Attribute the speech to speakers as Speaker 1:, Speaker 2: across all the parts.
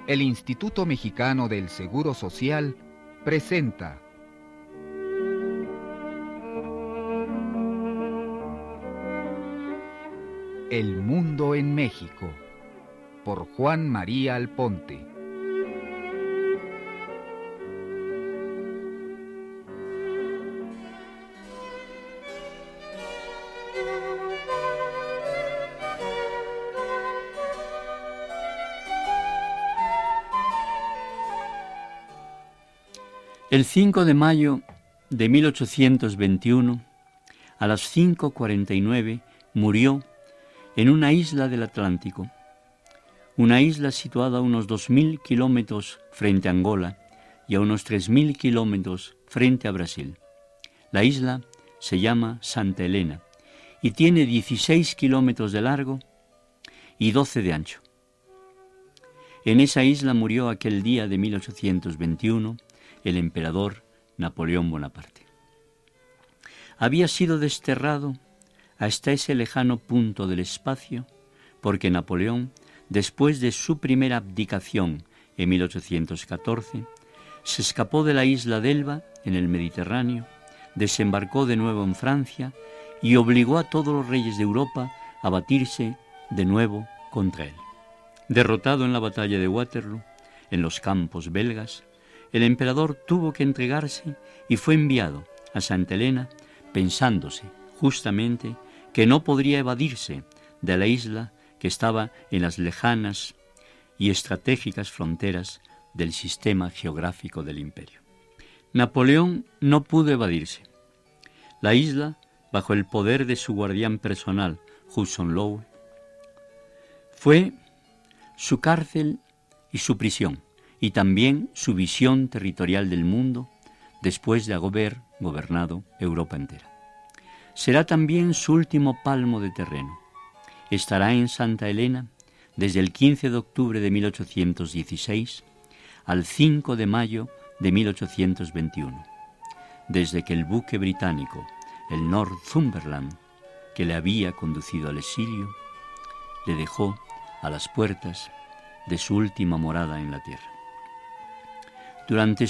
Speaker 1: el Instituto Mexicano del Seguro Social presenta El Mundo en México, por Juan María Alponte.
Speaker 2: El 5 de mayo de 1821, a las 5:49, murió en una isla del Atlántico, una isla situada a unos 2.000 kilómetros frente a Angola y a unos 3.000 kilómetros frente a Brasil. La isla se llama Santa Elena y tiene 16 kilómetros de largo y 12 de ancho. En esa isla murió aquel día de 1821 el emperador Napoleón Bonaparte. Había sido desterrado hasta ese lejano punto del espacio porque Napoleón, después de su primera abdicación en 1814, se escapó de la isla de Elba, en el Mediterráneo, desembarcó de nuevo en Francia y obligó a todos los reyes de Europa a batirse de nuevo contra él. Derrotado en la batalla de Waterloo, en los campos belgas, el emperador tuvo que entregarse y fue enviado a Santa Elena, pensándose justamente que no podría evadirse de la isla que estaba en las lejanas y estratégicas fronteras del sistema geográfico del imperio. Napoleón no pudo evadirse. La isla, bajo el poder de su guardián personal, Hudson Lowe, fue su cárcel y su prisión, y también su visión territorial del mundo después de haber gobernado Europa entera. Será también su último palmo de terreno. Estará en Santa Elena desde el 15 de octubre de 1816 al 5 de mayo de 1821, desde que el buque británico, el Northumberland, que le había conducido al exilio, le dejó a las puertas de su última morada en la tierra. Durante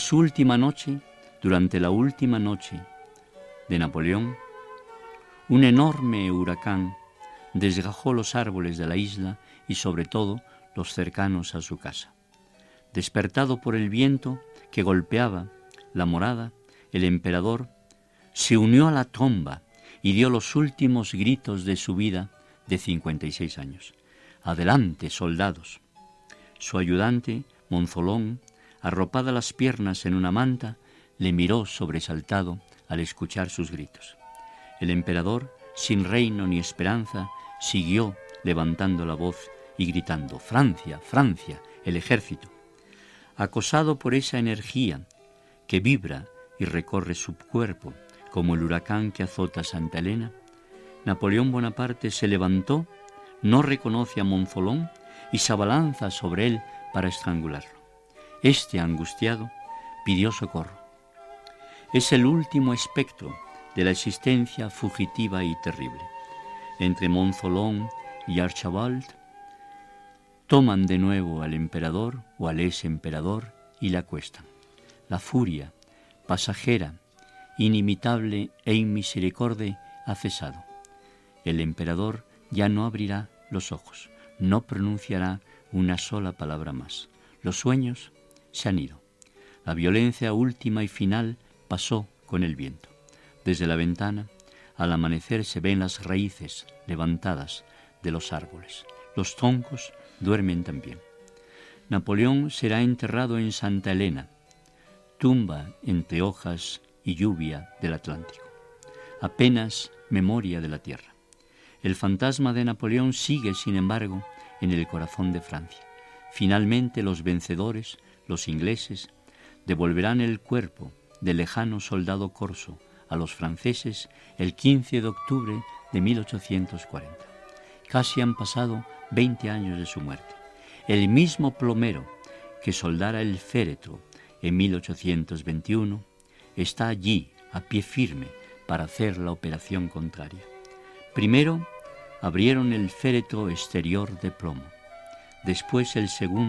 Speaker 2: la última noche de Napoleón, un enorme huracán desgajó los árboles de la isla y sobre todo los cercanos a su casa. Despertado por el viento que golpeaba la morada, el emperador se unió a la tromba y dio los últimos gritos de su vida de 56 años. ¡Adelante, soldados! Su ayudante, Monzolón, arropada las piernas en una manta, le miró sobresaltado al escuchar sus gritos. El emperador, sin reino ni esperanza, siguió levantando la voz y gritando: «Francia, Francia, el ejército». Acosado por esa energía que vibra y recorre su cuerpo como el huracán que azota Santa Elena, Napoleón Bonaparte se levantó, no reconoce a Monzolón y se abalanza sobre él para estrangularlo. Este, angustiado, pidió socorro. Es el último espectro de la existencia fugitiva y terrible. Entre Monzolón y Archibald toman de nuevo al emperador o al ex emperador y le acuestan. La furia, pasajera, inimitable e inmisericorde, ha cesado. El emperador ya no abrirá los ojos, no pronunciará una sola palabra más. Los sueños se han ido. La violencia última y final pasó con el viento. Desde la ventana, al amanecer se ven las raíces levantadas de los árboles. Los troncos duermen también. Napoleón será enterrado en Santa Elena, tumba entre hojas y lluvia del Atlántico. Apenas memoria de la tierra. El fantasma de Napoleón sigue, sin embargo, en el corazón de Francia. Finalmente los vencedores, los ingleses, devolverán el cuerpo del lejano soldado corso a los franceses el 15 de octubre de 1840. Casi han pasado 20 años de su muerte. El mismo plomero que soldara el féretro en 1821 está allí, a pie firme, para hacer la operación contraria. Primero abrieron el féretro exterior de plomo, después el segundo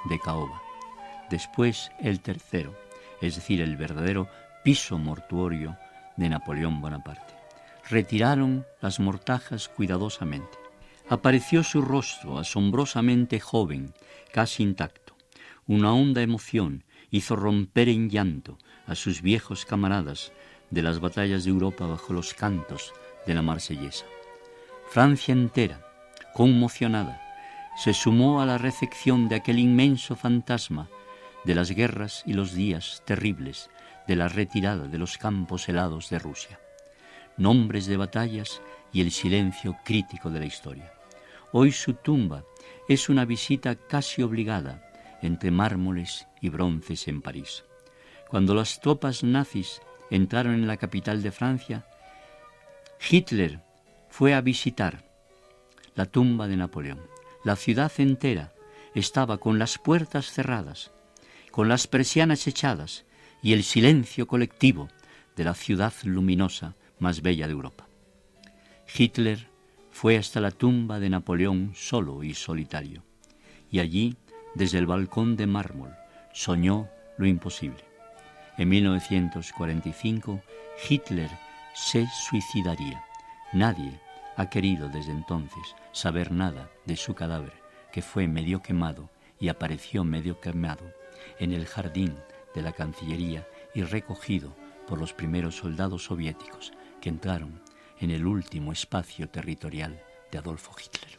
Speaker 2: de caoba. Después el tercero, es decir, el verdadero piso mortuorio de Napoleón Bonaparte. Retiraron las mortajas cuidadosamente. Apareció su rostro asombrosamente joven, casi intacto. Una honda emoción hizo romper en llanto a sus viejos camaradas de las batallas de Europa bajo los cantos de la Marsellesa. Francia entera, conmocionada, se sumó a la recepción de aquel inmenso fantasma de las guerras y los días terribles de la retirada de los campos helados de Rusia. Nombres de batallas y el silencio crítico de la historia. Hoy su tumba es una visita casi obligada entre mármoles y bronces en París. Cuando las tropas nazis entraron en la capital de Francia, Hitler fue a visitar la tumba de Napoleón. La ciudad entera estaba con las puertas cerradas, con las persianas echadas y el silencio colectivo de la ciudad luminosa más bella de Europa. Hitler fue hasta la tumba de Napoleón solo y solitario, y allí, desde el balcón de mármol, soñó lo imposible. En 1945, Hitler se suicidaría. Nadie ha querido desde entonces saber nada de su cadáver, que fue medio quemado y apareció medio quemado en el jardín de la Cancillería y recogido por los primeros soldados soviéticos que entraron en el último espacio territorial de Adolfo Hitler.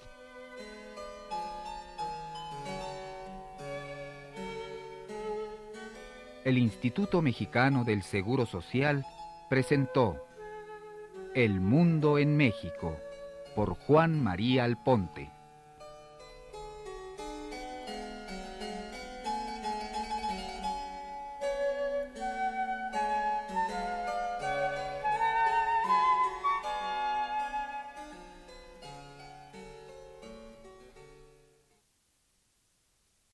Speaker 1: El Instituto Mexicano del Seguro Social presentó El Mundo en México, por Juan María Alponte.